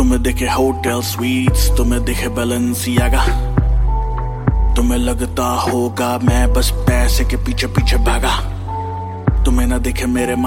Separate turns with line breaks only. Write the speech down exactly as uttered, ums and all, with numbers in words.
तुम्हें देखे hotel sweets, तुम्हें देखे बैलेंसियागा। तुम्हें लगता होगा मैं बस पैसे के पीछे पीछे भागा। तुम्हें ना देखे मेरे